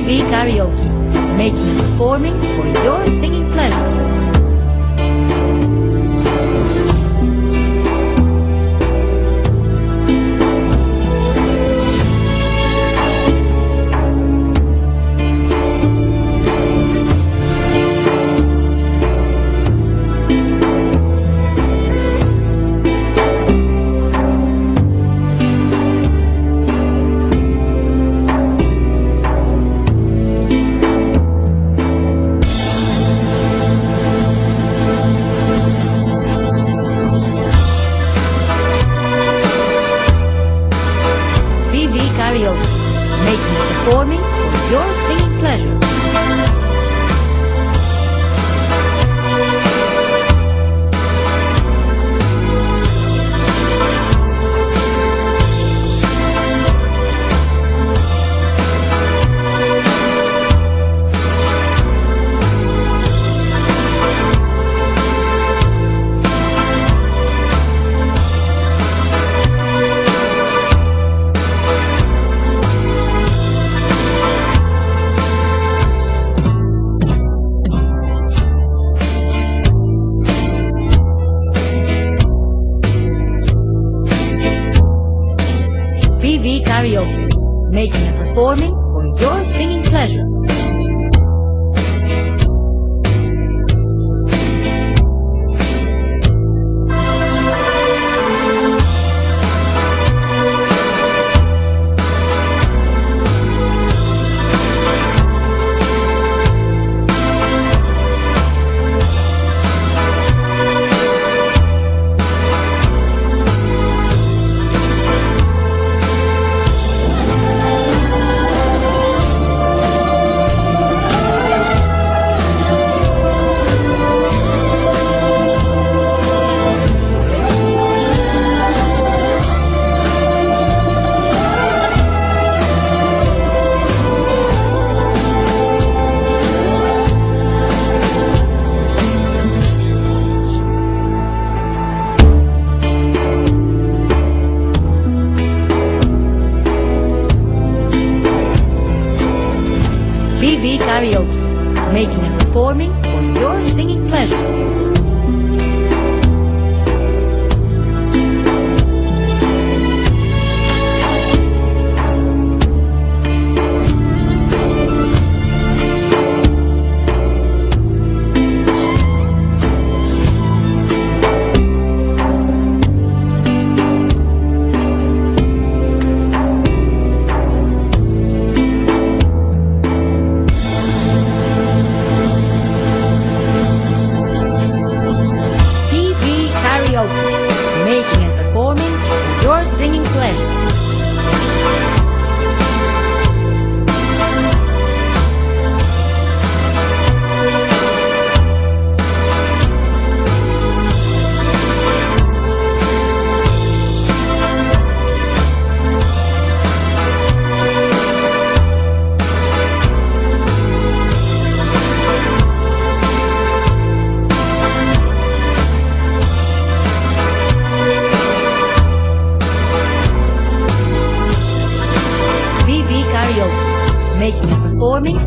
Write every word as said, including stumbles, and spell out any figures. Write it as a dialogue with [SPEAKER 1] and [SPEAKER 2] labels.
[SPEAKER 1] B V Karaoke, making and performing for your singing pleasure. B V Karaoke, making and performing for your singing pleasure. B V Karaoke, making and performing for your singing pleasure. B V Karaoke, making and performing for your singing pleasure. Making and performing for your singing pleasure. B V Karaoke, making and performing